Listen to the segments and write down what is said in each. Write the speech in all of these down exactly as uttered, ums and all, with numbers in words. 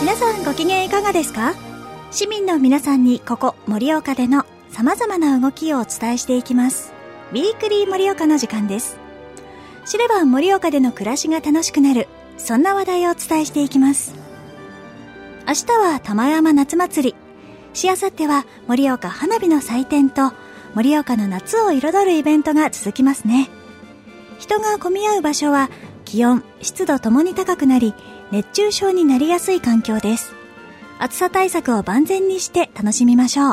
皆さんご機嫌いかがですか？市民の皆さんにここ盛岡での様々な動きをお伝えしていきます。ウィークリー盛岡の時間です。知れば盛岡での暮らしが楽しくなる、そんな話題をお伝えしていきます。明日は玉山夏祭り、しあさっては盛岡花火の祭典と盛岡の夏を彩るイベントが続きますね。人が混み合う場所は気温、湿度ともに高くなり、熱中症になりやすい環境です。暑さ対策を万全にして楽しみましょう。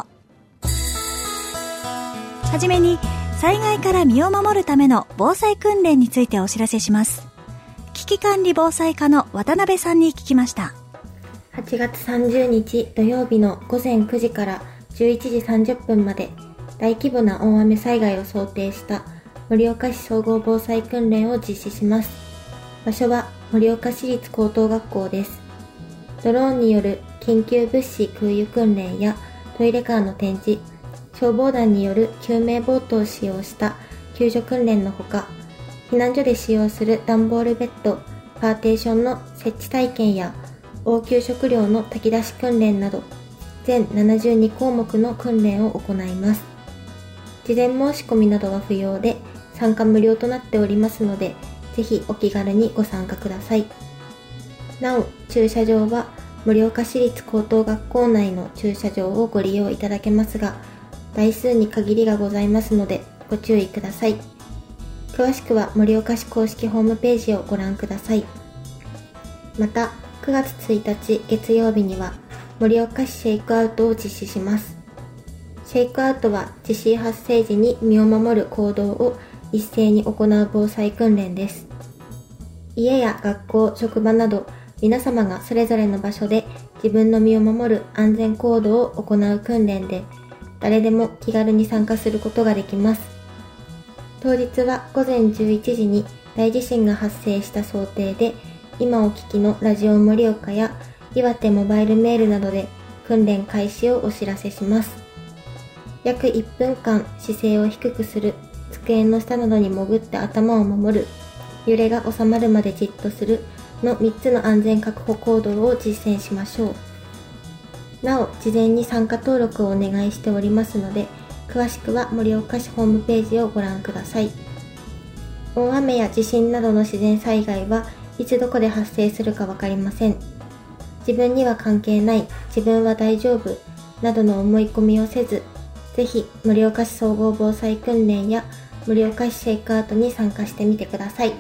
はじめに災害から身を守るための防災訓練についてお知らせします。危機管理防災課の渡辺さんに聞きました。 はちがつさんじゅうにち土曜日のごぜんくじからじゅういちじさんじゅっぷんまで大規模な大雨災害を想定した盛岡市総合防災訓練を実施します。場所は盛岡市立高等学校です。ドローンによる緊急物資空輸訓練やトイレカーの展示、消防団による救命ボートを使用した救助訓練のほか、避難所で使用する段ボールベッド、パーテーションの設置体験や応急食料の炊き出し訓練など全ななじゅうにこうもくの訓練を行います。事前申し込みなどは不要で参加無料となっておりますので、ぜひお気軽にご参加ください。なお、駐車場は盛岡市立高等学校内の駐車場をご利用いただけますが、台数に限りがございますのでご注意ください。詳しくは盛岡市公式ホームページをご覧ください。また、くがつついたち月曜日には盛岡市シェイクアウトを実施します。シェイクアウトは地震発生時に身を守る行動を一斉に行う防災訓練です。家や学校、職場など皆様がそれぞれの場所で自分の身を守る安全行動を行う訓練で、誰でも気軽に参加することができます。当日はごぜんじゅういちじに大地震が発生した想定で、今お聞きのラジオ盛岡や岩手モバイルメールなどで訓練開始をお知らせします。約いっぷんかん姿勢を低くする、机の下などに潜って頭を守る、揺れが収まるまでじっとするのみっつの安全確保行動を実践しましょう。なお、事前に参加登録をお願いしておりますので、詳しくは盛岡市ホームページをご覧ください。大雨や地震などの自然災害はいつどこで発生するかわかりません。自分には関係ない、自分は大丈夫などの思い込みをせず、ぜひ盛岡市総合防災訓練や盛岡市シェイクアウトに参加してみてください。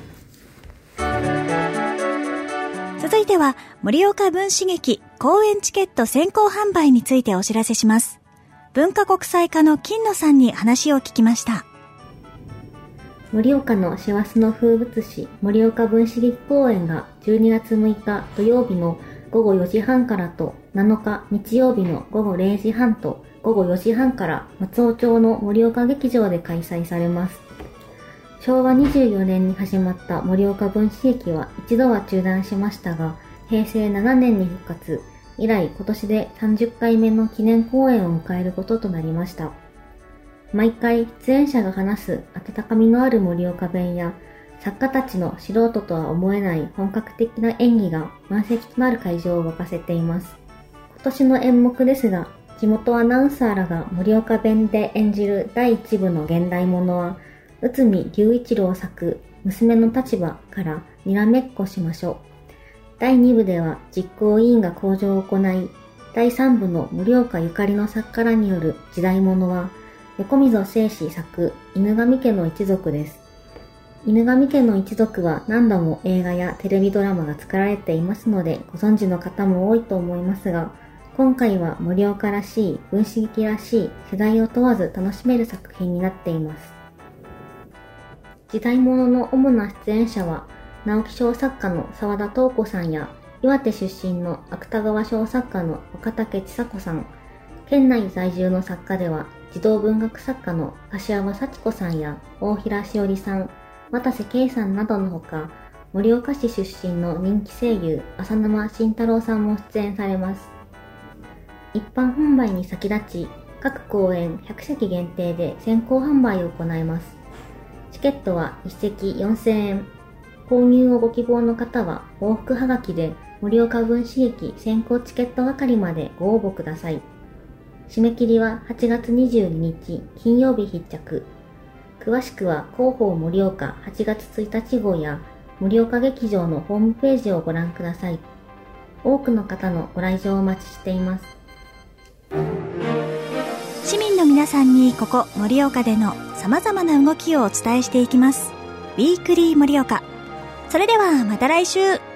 続いては盛岡文史劇公演チケット先行販売についてお知らせします。文化国際課の金野さんに話を聞きました。 盛岡の師走の風物詩盛岡文史劇公演がじゅうにがつむいか土曜日のごごよじはんからとなのか日曜日のごごれいじはんとごごよじはんから松尾町の盛岡劇場で開催されます。しょうわにじゅうよねんに始まった盛岡文史劇は一度は中断しましたが、へいせいななねんに復活、以来今年でさんじゅっかいめの記念公演を迎えることとなりました。毎回出演者が話す温かみのある盛岡弁や、作家たちの素人とは思えない本格的な演技が満席となる会場を沸かせています。今年の演目ですが、地元アナウンサーらが盛岡弁で演じるだいいちぶの現代物は、内海龍一郎作娘の立場からにらめっこしましょう。だいにぶでは実行委員が講座を行い、だいさんぶの盛岡ゆかりの作家らによる時代物は、横溝正史作犬神家の一族です。犬神家の一族は何度も映画やテレビドラマが作られていますのでご存知の方も多いと思いますが、今回は盛岡らしい、文史劇らしい、世代を問わず楽しめる作品になっています。時代物の主な出演者は、直木賞作家の沢田東子さんや、岩手出身の芥川賞作家の岡武千佐子さん、県内在住の作家では、児童文学作家の柏葉幸子さんや大平しおりさん、渡瀬圭さんなどのほか、盛岡市出身の人気声優、浅沼慎太郎さんも出演されます。一般販売に先立ち、各公演ひゃくせき限定で先行販売を行います。チケットはいっせきよんせんえん。 購入をご希望の方は往復はがきで盛岡分子劇先行チケット係までご応募ください。締め切りははちがつにじゅうににち金曜日必着。詳しくは広報盛岡はちがつついたち号や盛岡劇場のホームページをご覧ください。多くの方のご来場をお待ちしています。 市民の皆さんにここ盛岡での様々な動きをお伝えしていきます。ウィークリー盛岡。それではまた来週。